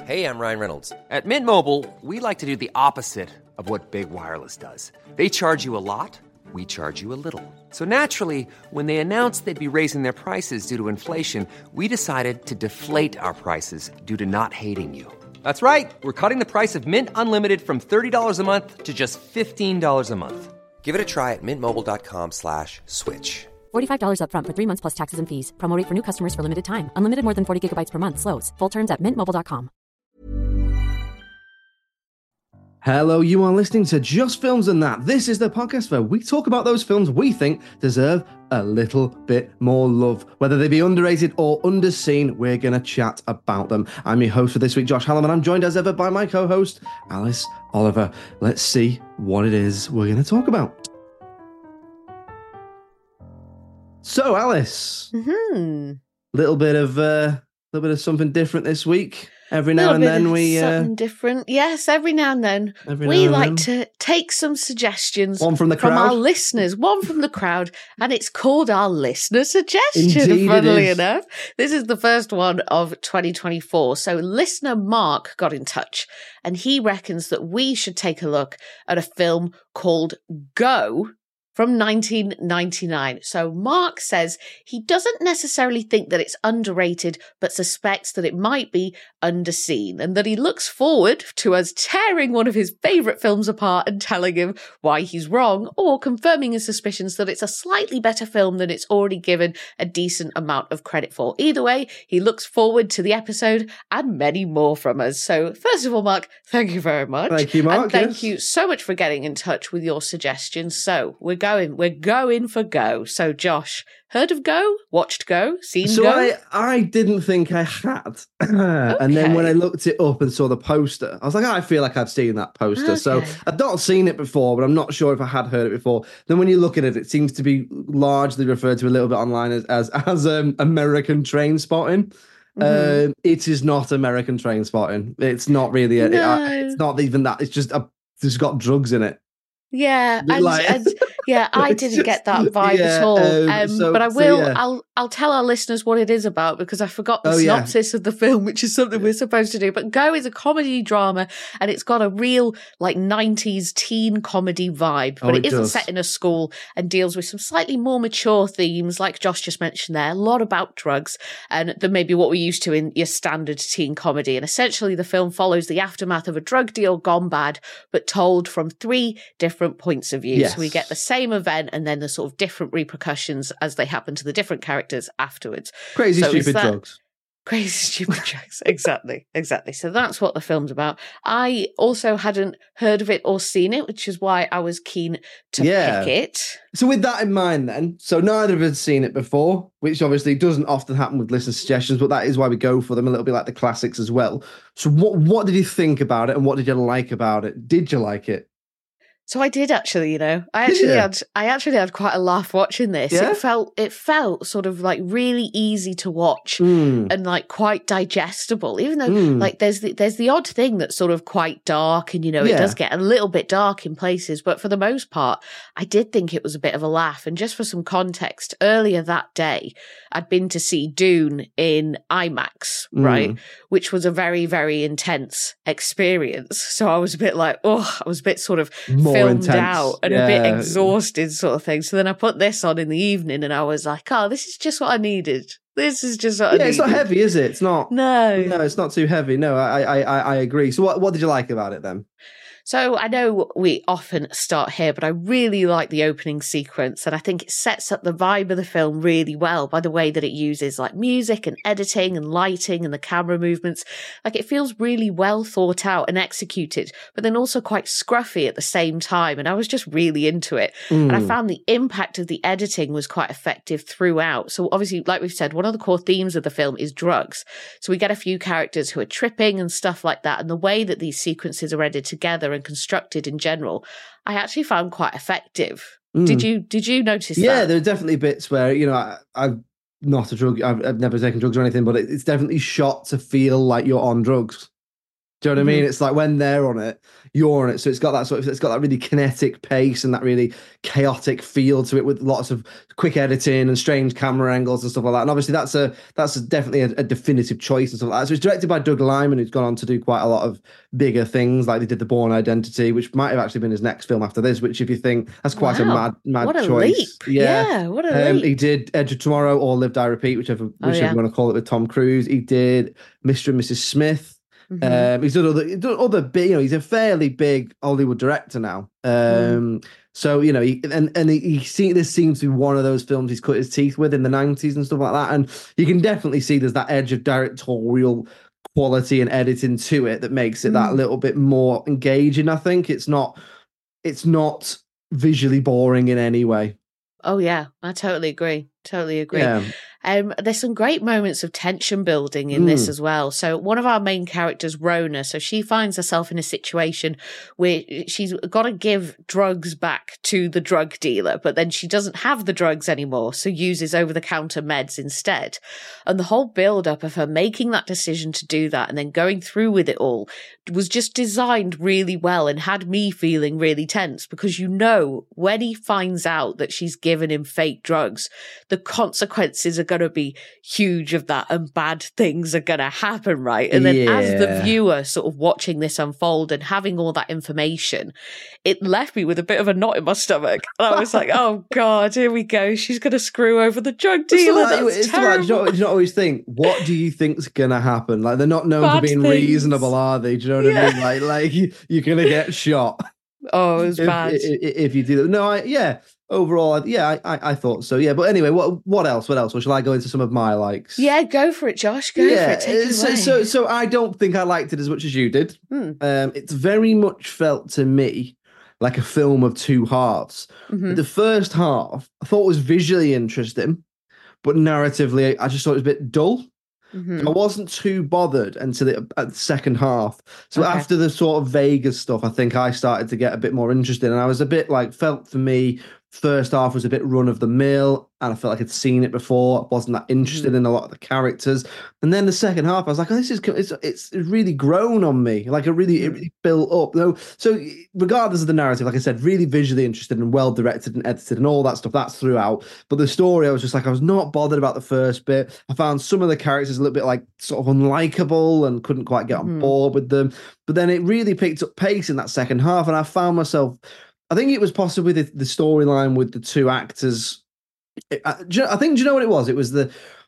Hey, I'm Ryan Reynolds. At Mint Mobile, we like to do the opposite of what Big Wireless does. They charge you a lot, we charge you a little. So naturally, when they announced they'd be raising their prices due to inflation, we decided to deflate our prices due to not hating you. That's right. We're cutting the price of Mint Unlimited from $30 a month to just $15 a month. Give it a try at mintmobile.com/switch. $45 up front for 3 months plus taxes and fees. Promo rate for new customers for limited time. Unlimited more than 40 gigabytes per month. Slows full terms at mintmobile.com. Hello, you are listening to Just Films and That. This is the podcast where we talk about those films we think deserve a little bit more love. Whether they be underrated or underseen, we're going to chat about them. I'm your host for this week, Josh Hallam, and I'm joined as ever by my co-host, Alice Oliver. Let's see what it is we're going to talk about. So, Alice, little bit of something different this week. Every now and then we something different. Yes, every now and then we like to take some suggestions from our listeners, one from the crowd, and it's called our listener suggestion. Indeed, funnily enough, this is the first one of 2024. So listener Mark got in touch, and he reckons that we should take a look at a film called Go from 1999. So Mark says he doesn't necessarily think that it's underrated, but suspects that it might be underseen, and that he looks forward to us tearing one of his favourite films apart and telling him why he's wrong, or confirming his suspicions that it's a slightly better film than it's already given a decent amount of credit for. Either way, he looks forward to the episode and many more from us. So first of all, Mark, thank you very much. Thank you, Mark. And thank you so much for getting in touch with your suggestions. So we're going for Go. So Josh, heard of Go? Watched Go? Seen Go? So I didn't think I had. And then when I looked it up and saw the poster, I was like, I feel like I've seen that poster. Okay. So I've not seen it before, but I'm not sure if I had heard it before. Then when you look at it, it seems to be largely referred to a little bit online as American Train Spotting. It is not American Train Spotting. It's not really. It's not even that. It's just it's got drugs in it. Yeah, I didn't get that vibe at all. But I will. I'll tell our listeners what it is about, because I forgot the synopsis of the film, which is something we're supposed to do. But Go is a comedy drama, and it's got a real 90s teen comedy vibe. But it isn't set in a school, and deals with some slightly more mature themes, like Josh just mentioned there. A lot about drugs, and than maybe what we're used to in your standard teen comedy. And essentially, the film follows the aftermath of a drug deal gone bad, but told from 3 different points of view. Yes. So we get the same event and then the sort of different repercussions as they happen to the different characters afterwards. Crazy stupid drugs. Crazy stupid drugs. Exactly. So that's what the film's about. I also hadn't heard of it or seen it, which is why I was keen to pick it. So with that in mind then, so neither of us had seen it before, which obviously doesn't often happen with listener suggestions, but that is why we go for them a little bit like the classics as well. So what did you think about it, and what did you like about it? Did you like it? So I did actually, I actually had quite a laugh watching this. Yeah? It felt sort of really easy to watch and quite digestible, even though there's the odd thing that's sort of quite dark, and it does get a little bit dark in places, but for the most part, I did think it was a bit of a laugh. And just for some context, earlier that day, I'd been to see Dune in IMAX, right? Which was a very, very intense experience. So I was a bit I was a bit sort of filmed out and a bit exhausted sort of thing. So then I put this on in the evening, and I was like, this is just what I needed. This is just what I needed. It's not heavy, is it? It's not. No, it's not too heavy. No, I agree. So what did you like about it then? So I know we often start here, but I really like the opening sequence, and I think it sets up the vibe of the film really well by the way that it uses music and editing and lighting and the camera movements. It feels really well thought out and executed, but then also quite scruffy at the same time. And I was just really into it. And I found the impact of the editing was quite effective throughout. So obviously, like we've said, one of the core themes of the film is drugs. So we get a few characters who are tripping and stuff like that. And the way that these sequences are edited together and constructed in general, I actually found quite effective. Did you notice that? Yeah, there are definitely bits where, I'm not a drug, I've never taken drugs or anything, but it's definitely shot to feel like you're on drugs. Do you know what I mean? It's like when they're on it, you're on it. So it's got that really kinetic pace and that really chaotic feel to it, with lots of quick editing and strange camera angles and stuff like that. And obviously that's definitely a definitive choice and stuff like that. So it's directed by Doug Liman, who's gone on to do quite a lot of bigger things, like they did The Bourne Identity, which might have actually been his next film after this, which if you think, that's quite a mad what a choice. Leap. Yeah, what a leap. He did Edge of Tomorrow or Live Die Repeat, whichever you want to call it, with Tom Cruise. He did Mr. and Mrs. Smith. He's done other big, he's a fairly big Hollywood director now. So, this seems to be one of those films he's cut his teeth with in the 90s and stuff like that. And you can definitely see there's that edge of directorial quality and editing to it that makes it that little bit more engaging. I think it's not visually boring in any way. Oh yeah, I totally agree. Yeah. There's some great moments of tension building in this as well. So one of our main characters, Rona, so she finds herself in a situation where she's got to give drugs back to the drug dealer, but then she doesn't have the drugs anymore, so uses over-the-counter meds instead. And the whole build-up of her making that decision to do that and then going through with it all was just designed really well and had me feeling really tense, because when he finds out that she's given him fake drugs, the consequences are going to be huge of that, and bad things are going to happen, right? And then as the viewer sort of watching this unfold and having all that information, it left me with a bit of a knot in my stomach. And I was like, oh God, here we go. She's going to screw over the drug dealer. That's terrible. Do you not always think, what do you think's going to happen? Like, they're not known for being reasonable, are they? Do you know what I mean? Like you're going to get shot. Oh, it was bad. If you do that. No, overall, I thought so. Yeah, but anyway, what else? Or shall I go into some of my likes? Yeah, go for it, Josh. Go for it. Take it away. So I don't think I liked it as much as you did. It's very much felt to me like a film of two halves. The first half I thought was visually interesting, but narratively I just thought it was a bit dull. I wasn't too bothered until at the second half. So after the sort of Vegas stuff, I think I started to get a bit more interested. And I was a bit felt for me, first half was a bit run of the mill, and I felt like I'd seen it before. I wasn't that interested in a lot of the characters. And then the second half, I was like, oh, it's really grown on me. Like it really built up. So regardless of the narrative, like I said, really visually interested and well directed and edited and all that stuff, that's throughout. But the story, I was just like, I was not bothered about the first bit. I found some of the characters a little bit like sort of unlikable and couldn't quite get on board with them. But then it really picked up pace in that second half, and I found myself, I think it was possibly the storyline with the two actors. Do you know what it was? It was the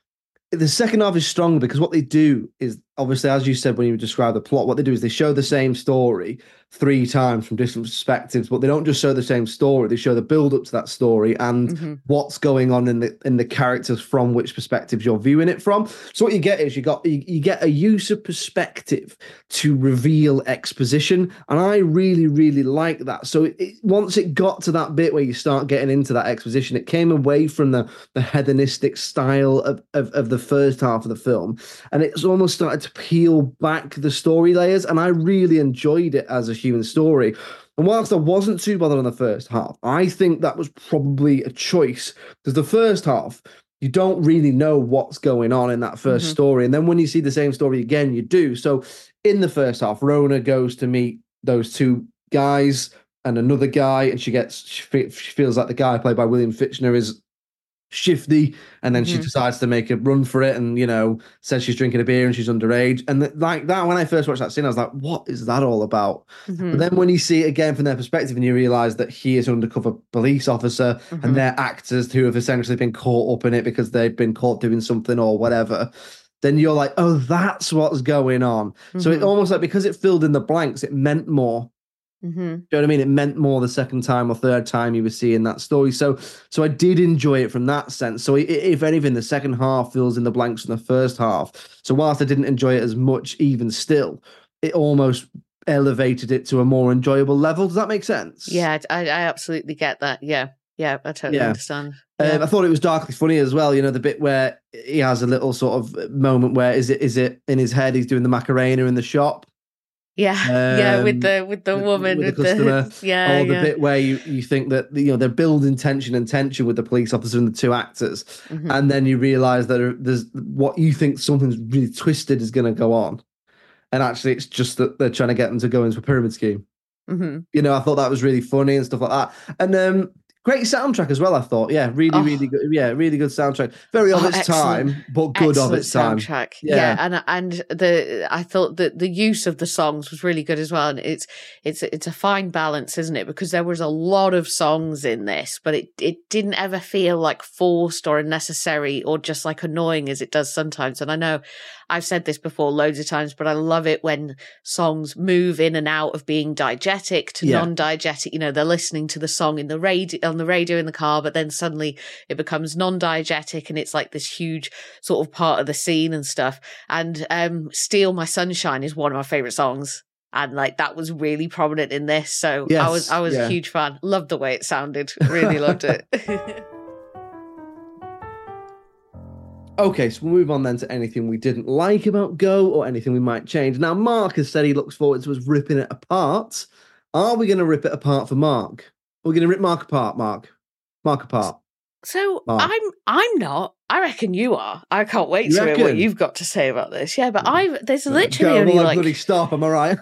second half is stronger because what they do is, obviously, as you said when you describe the plot, what they do is they show the same story 3 times from different perspectives, but they don't just show the same story. They show the build up to that story and what's going on in the characters from which perspectives you're viewing it from. So what you get is you get a use of perspective to reveal exposition, and I really, really like that. So once it got to that bit where you start getting into that exposition, it came away from the hedonistic style of the first half of the film, and it's almost started to peel back the story layers, and I really enjoyed it as a human story. And whilst I wasn't too bothered on the first half, I think that was probably a choice, because the first half, you don't really know what's going on in that first story. And then when you see the same story again, you do. So in the first half, Rona goes to meet those two guys and another guy, and she feels like the guy played by William Fichtner is shifty, and then she decides to make a run for it, and says she's drinking a beer and she's underage, and like that, when I first watched that scene, I was like, what is that all about? But then when you see it again from their perspective and you realize that he is an undercover police officer and they're actors who have essentially been caught up in it because they've been caught doing something or whatever, then you're like, oh, that's what's going on. So it almost like, because it filled in the blanks, it meant more. Do you know what I mean? It meant more the second time or third time you were seeing that story. So I did enjoy it from that sense. So if anything, the second half fills in the blanks from the first half. So whilst I didn't enjoy it as much, even still, it almost elevated it to a more enjoyable level. Does that make sense? Yeah, I absolutely get that. Yeah, I totally understand. I thought it was darkly funny as well. The bit where he has a little sort of moment where is it in his head he's doing the Macarena in the shop. Yeah, with the woman, with the customer. The bit where you think that they're building tension with the police officer and the two actors, and then you realise that there's what you think something's really twisted is going to go on, and actually it's just that they're trying to get them to go into a pyramid scheme. Mm-hmm. You know, I thought that was really funny and stuff like that. And great soundtrack as well, I thought. Yeah, really good. Yeah, really good soundtrack. Very of its time, but good of its time. Soundtrack. Yeah, and I thought that the use of the songs was really good as well. And it's a fine balance, isn't it? Because there was a lot of songs in this, but it didn't ever feel like forced or unnecessary or just like annoying as it does sometimes. And I know I've said this before loads of times, but I love it when songs move in and out of being diegetic to non-diegetic. You know, they're listening to the song on the radio in the car, but then suddenly it becomes non-diegetic and it's like this huge sort of part of the scene and stuff. And Steal My Sunshine is one of my favorite songs. And like that was really prominent in this. So I was a huge fan. Loved the way it sounded. Really loved it. Okay, so we'll move on then to anything we didn't like about Go or anything we might change. Now, Mark has said he looks forward to us ripping it apart. Are we going to rip it apart for Mark? We're going to rip Mark apart, Mark. Mark apart. So Mark. I'm not. I reckon you are. I can't wait to hear what you've got to say about this. Yeah, but there's literally only like bloody stop. Am I right?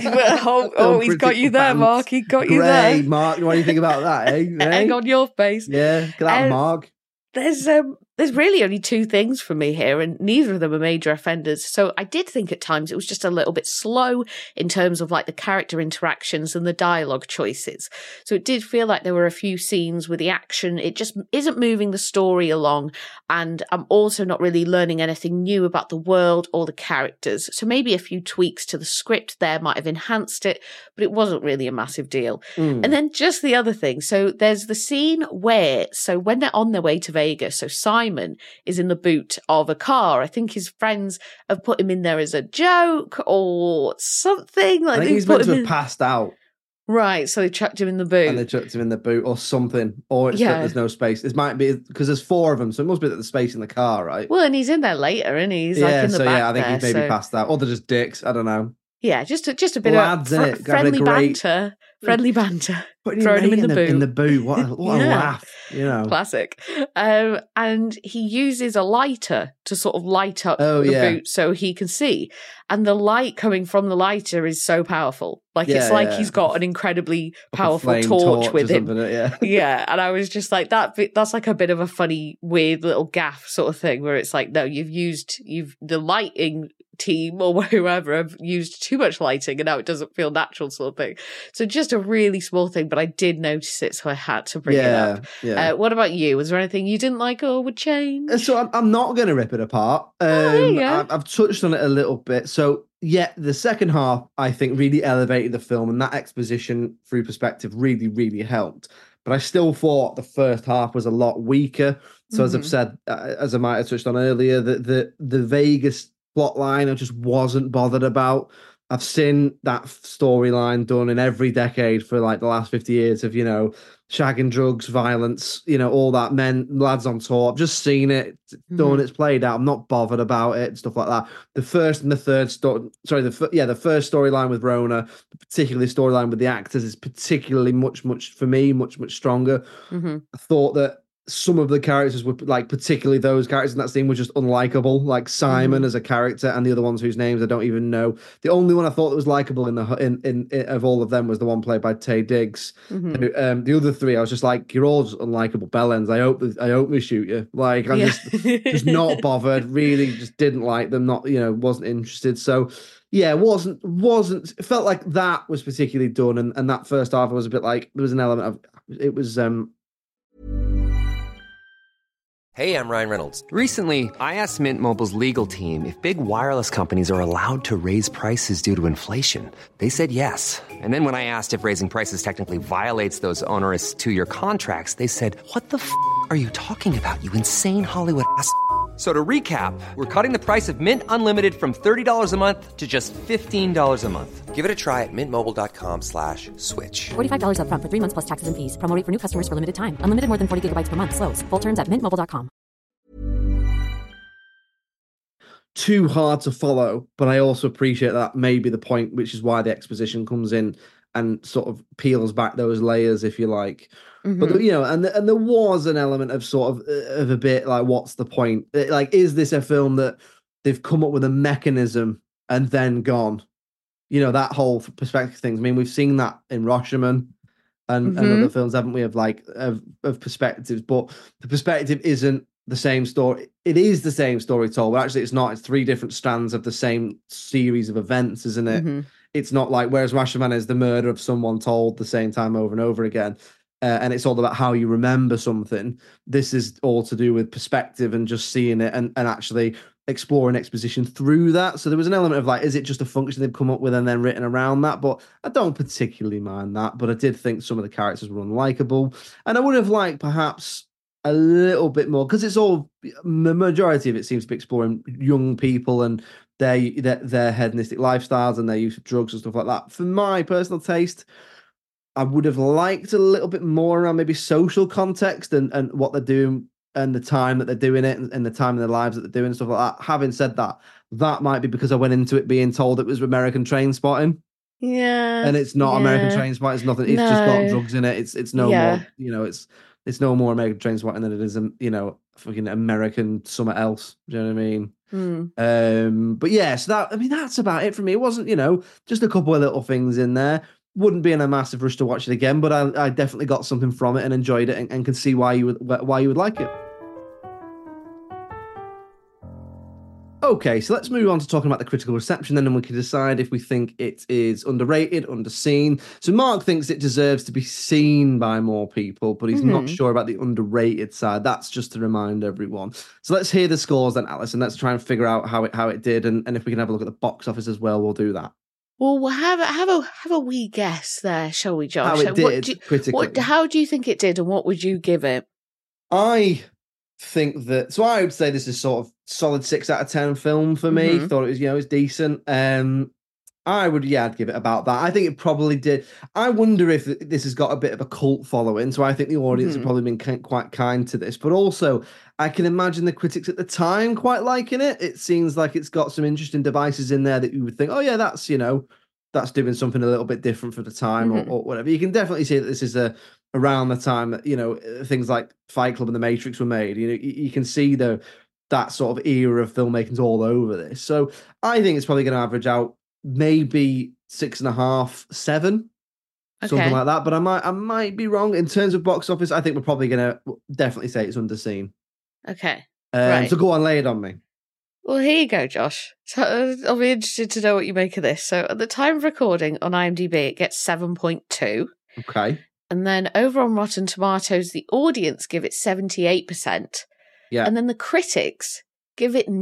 He's got you there, Mark. He got you there. Great, Mark. What do you think about that? Egg on your face. Yeah, look at that, Mark. There's really only two things for me here, and neither of them are major offenders. So I did think at times it was just a little bit slow in terms of like the character interactions and the dialogue choices. So it did feel like there were a few scenes with the action. It just isn't moving the story along. And I'm also not really learning anything new about the world or the characters. So maybe a few tweaks to the script there might have enhanced it, but it wasn't really a massive deal. And then just the other thing. So there's the scene where, so when they're on their way to Vegas, so Simon is in the boot of a car. I think his friends have put him in there as a joke or something. Like I think he's meant to have passed out. Right, so they chucked him in the boot. And they chucked him in the boot or something. Or it's that there's no space. It might be because there's four of them, so it must be that there's space in the car, right? Well, and he's in there later, and he's like in the back I think he's maybe passed out. Or they're just dicks. I don't know. Yeah, just a bit of friendly banter. Friendly banter. Throwing him in the boot. In the boot. What a laugh, you know. Classic. And he uses a lighter to sort of light up the boot so he can see. And the light coming from the lighter is so powerful. Like it's like he's got an incredibly powerful torch with him. Yeah. And I was just like, that's like a bit of a funny, weird little gaff sort of thing where it's like, no, the lighting team or whoever have used too much lighting and now it doesn't feel natural sort of thing. So just a really small thing, but I did notice it, so I had to bring it up. Yeah. What about you? Was there anything you didn't like or would change? So I'm not going to rip it apart. I've touched on it a little bit. So yeah, the second half I think really elevated the film, and that exposition through perspective really, really helped. But I still thought the first half was a lot weaker. So as I've said, as I might have touched on earlier, the Vegas plot line I just wasn't bothered about. I've seen that storyline done in every decade for like the last 50 years of, you know, shagging, drugs, violence, you know, all that, lads on tour. I've just seen it done. It's played out. I'm not bothered about it and stuff like that. The first and the third the first storyline with Rona, particularly storyline with the actors, is particularly much stronger. I thought that some of the characters were like, particularly those characters in that scene, were just unlikable. Like Simon as a character, and the other ones whose names I don't even know. The only one I thought that was likable in of all of them was the one played by Taye Diggs. The other three, I was just like, you're all just unlikable bellends. I hope they shoot you. Like I'm just not bothered. Really, just didn't like them. Not, you know, wasn't interested. So yeah, wasn't. It felt like that was particularly done, and that first half was a bit like there was an element of it was. Hey, I'm Ryan Reynolds. Recently, I asked Mint Mobile's legal team if big wireless companies are allowed to raise prices due to inflation. They said yes. And then when I asked if raising prices technically violates those onerous 2-year contracts, they said, "What the f*** are you talking about, you insane Hollywood ass?" So to recap, we're cutting the price of Mint Unlimited from $30 a month to just $15 a month. Give it a try at mintmobile.com/switch. $45 up front for 3 months plus taxes and fees. Promo rate for new customers for limited time. Unlimited more than 40 gigabytes per month. Slows full terms at mintmobile.com. Too hard to follow, but I also appreciate that may be the point, which is why the exposition comes in and sort of peels back those layers, if you like. But you know, and there was an element of sort of a bit like, what's the point? Like, is this a film that they've come up with a mechanism and then gone. You know, that whole perspective thing. I mean, we've seen that in Rashomon and other films, haven't we, of perspectives, but the perspective isn't the same story. It is the same story told, but actually it's not. It's three different strands of the same series of events, isn't it? It's not like, whereas Rashomon is the murder of someone told the same time over and over again. And it's all about how you remember something. This is all to do with perspective and just seeing it and actually exploring exposition through that. So there was an element of like, is it just a function they've come up with and then written around that? But I don't particularly mind that. But I did think some of the characters were unlikable. And I would have liked perhaps a little bit more, because it's all, the majority of it seems to be exploring young people and their hedonistic lifestyles and their use of drugs and stuff like that. For my personal taste, I would have liked a little bit more around maybe social context and what they're doing and the time that they're doing it and the time in their lives that they're doing and stuff like that. Having said that, that might be because I went into it being told it was American Train Spotting. Yeah. And it's not American Train Spotting. It's nothing. It's just got drugs in it. It's no more, you know, it's no more American Train Spotting than it is, you know, fucking American somewhere else. Do you know what I mean? But yeah, so that's about it for me. It wasn't, you know, just a couple of little things in there. Wouldn't be in a massive rush to watch it again, but I definitely got something from it and enjoyed it and could see why you would like it. Okay, so let's move on to talking about the critical reception then, and we can decide if we think it is underrated, underseen. So Mark thinks it deserves to be seen by more people, but he's not sure about the underrated side. That's just to remind everyone. So let's hear the scores then, Alice, and let's try and figure out how it did, and if we can have a look at the box office as well, we'll do that. Well, we'll have a wee guess there, shall we, Josh? How it did, critically. How do you think it did, and what would you give it? I think that, so I would say this is sort of solid 6 out of 10 film for me. Thought it was, you know, it's decent. I'd give it about that. I think it probably did. I wonder if this has got a bit of a cult following, so I think the audience have probably been quite kind to this, but also I can imagine the critics at the time quite liking it. It seems like it's got some interesting devices in there that you would think, oh yeah, that's, you know, that's doing something a little bit different for the time or whatever. You can definitely see that this is around the time that, you know, things like Fight Club and The Matrix were made. You know, you can see that sort of era of filmmaking's all over this. So I think it's probably going to average out maybe 6.5, 7, something like that. But I might be wrong in terms of box office. I think we're probably going to definitely say it's underseen. Okay. Right. So go on, lay it on me. Well, here you go, Josh. So I'll be interested to know what you make of this. So at the time of recording on IMDb, it gets 7.2. Okay. And then over on Rotten Tomatoes, the audience give it 78%. Yeah. And then the critics give it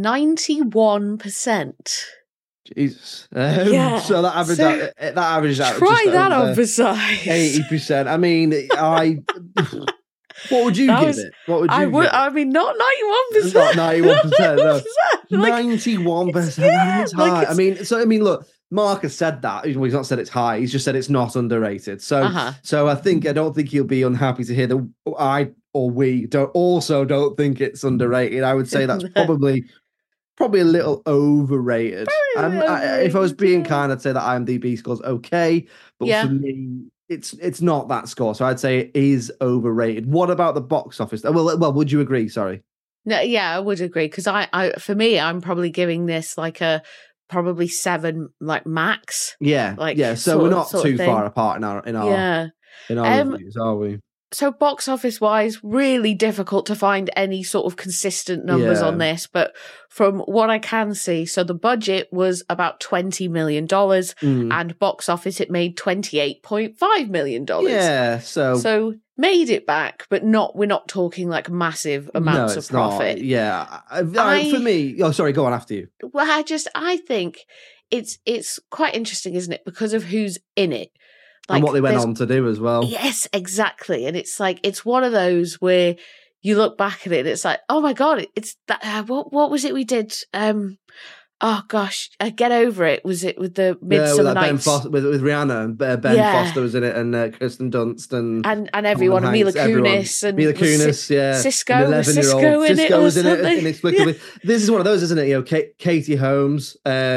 91%. Jesus. So that averages out. Try that on for size. 80%. I mean, what would you give it? What would you give it? I mean, not 91%. Not 91%. No. 91%. That's high. I mean, look, Mark has said that. He's not said it's high. He's just said it's not underrated. So I don't think he'll be unhappy to hear that we don't think it's underrated. I would say that's probably a little overrated. If I was being kind, I'd say that IMDb score's okay, but for me, it's not that score. So I'd say it is overrated. What about the box office? Well, would you agree? Sorry. No, yeah, I would agree, because for me, I'm probably giving this like probably 7, like max. Yeah, So we're not too far apart in our reviews, are we? So box office wise, really difficult to find any sort of consistent numbers on this. But from what I can see, so the budget was about $20 million and box office, it made $28.5 million. Yeah. So made it back, but we're not talking like massive amounts of profit. Not. Yeah. For me, sorry, go on after you. Well, I think it's quite interesting, isn't it? Because of who's in it. Like, and what they went on to do as well. Yes, exactly. And it's like, it's one of those where you look back at it and it's like, oh my God, it's that, what was it we did? Oh gosh, Get Over It. Was it with the Midsummer Nights? With Rihanna and Ben Foster was in it, and Kirsten Dunst and everyone, and Mila Kunis and Cisco was in it inexplicably. This is one of those, isn't it? You know, Katie Holmes,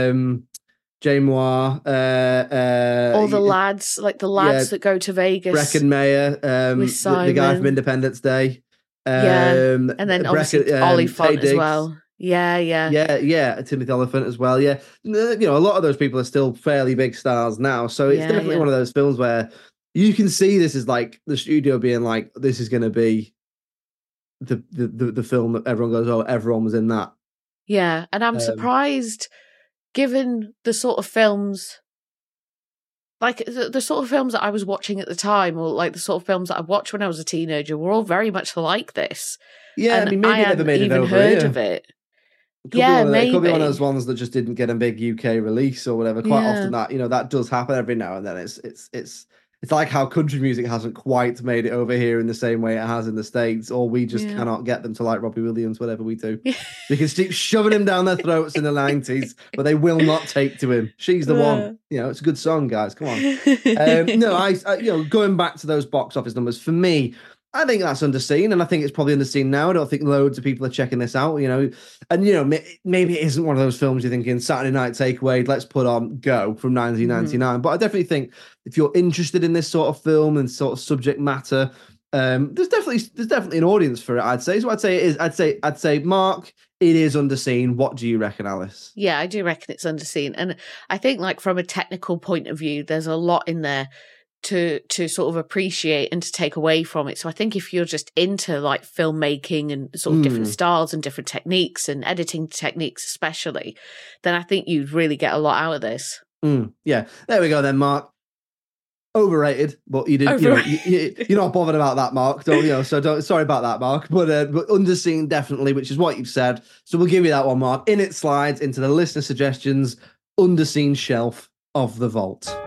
Jay Moore, all the lads, like the lads that go to Vegas. Breckin Meyer, the guy from Independence Day. And then obviously Oliphant as well. Yeah, Timothy Olyphant as well. Yeah, you know, a lot of those people are still fairly big stars now, so it's definitely one of those films where you can see this is like the studio being like, this is going to be the film that everyone goes, oh, everyone was in that. Yeah, and I'm surprised, given the sort of films, like the sort of films that I was watching at the time, or like the sort of films that I watched when I was a teenager, were all very much like this. Yeah, and I mean, maybe I never made it even over heard here. of it. It could be one of those ones that just didn't get a big UK release or whatever. Quite often that, you know, that does happen every now and then. It's like how country music hasn't quite made it over here in the same way it has in the States, or we just cannot get them to like Robbie Williams, whatever we do. We can keep shoving him down their throats in the 90s, but they will not take to him. She's the one. You know, it's a good song, guys. Come on. No, I you know, going back to those box office numbers, for me, I think that's underseen, and I think it's probably underseen now. I don't think loads of people are checking this out, you know. And, you know, maybe it isn't one of those films you're thinking, Saturday night takeaway, let's put on Go from 1999. But I definitely think if you're interested in this sort of film and sort of subject matter, there's definitely an audience for it, I'd say. So I'd say, Mark, it is underseen. What do you reckon, Alice? Yeah, I do reckon it's underseen. And I think, like, from a technical point of view, there's a lot in there to sort of appreciate and to take away from it. So I think if you're just into like filmmaking and sort of different styles and different techniques and editing techniques especially, then I think you'd really get a lot out of this. Yeah, there we go then, Mark. Overrated, but you didn't. You're not bothered about that, Mark. Don't you know? So don't. Sorry about that, Mark. But underseen definitely, which is what you've said. So we'll give you that one, Mark. In it slides into the listener suggestions underseen shelf of the vault.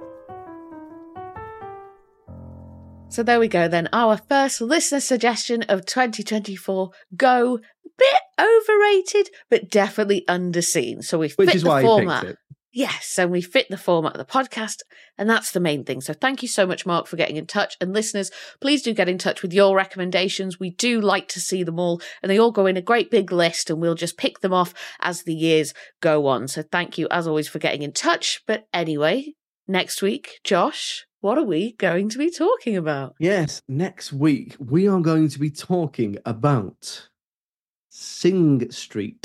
So there we go then. Our first listener suggestion of 2024, Go. Bit overrated, but definitely underseen. So we fit Which is why you format. picked it. Yes, and we fit the format of the podcast, and that's the main thing. So thank you so much, Mark, for getting in touch. And listeners, please do get in touch with your recommendations. We do like to see them all, and they all go in a great big list, and we'll just pick them off as the years go on. So thank you, as always, for getting in touch. But anyway, next week, Josh, what are we going to be talking about? Yes, next week we are going to be talking about Sing Street.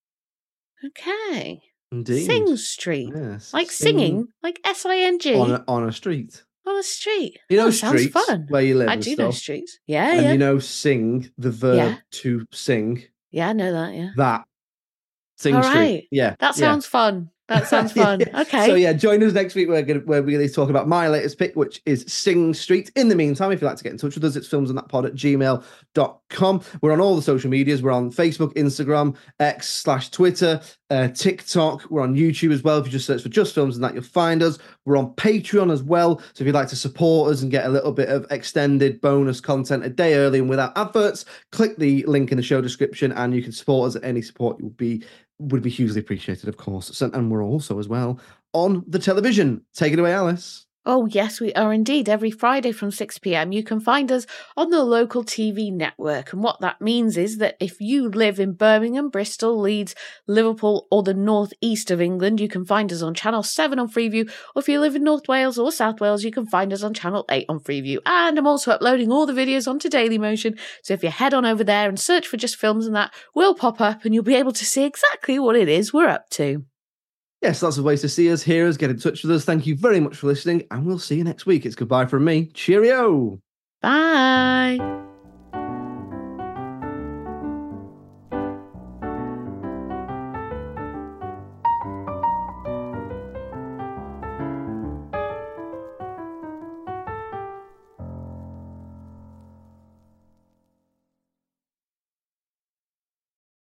Okay. Indeed. Sing Street. Yes. Like singing, like S-I-N-G. On a street. On a street. You know Sounds streets fun. where you live. I and do stuff. know streets. Yeah, and yeah. you know sing, the verb to sing. Yeah, I know that, yeah. That. Sing All Street. right. Yeah. That sounds fun. That sounds fun. Okay. So yeah, join us next week where we're going to talk about my latest pick, which is Sing Street. In the meantime, if you'd like to get in touch with us, it's filmsandthatpod@gmail.com. We're on all the social medias. We're on Facebook, Instagram, X/Twitter, TikTok. We're on YouTube as well. If you just search for Just Films and That, you'll find us. We're on Patreon as well. So if you'd like to support us and get a little bit of extended bonus content a day early and without adverts, click the link in the show description and you can support us at any support would be hugely appreciated, of course. So, and we're also as well on the television. Take it away, Alice. Oh, yes, we are indeed. Every Friday from 6 p.m, you can find us on the local TV network. And what that means is that if you live in Birmingham, Bristol, Leeds, Liverpool, or the northeast of England, you can find us on Channel 7 on Freeview. Or if you live in North Wales or South Wales, you can find us on Channel 8 on Freeview. And I'm also uploading all the videos onto Dailymotion. So if you head on over there and search for Just Films and That, we'll pop up and you'll be able to see exactly what it is we're up to. Yes, lots of ways to see us, hear us, get in touch with us. Thank you very much for listening, and we'll see you next week. It's goodbye from me. Cheerio. Bye.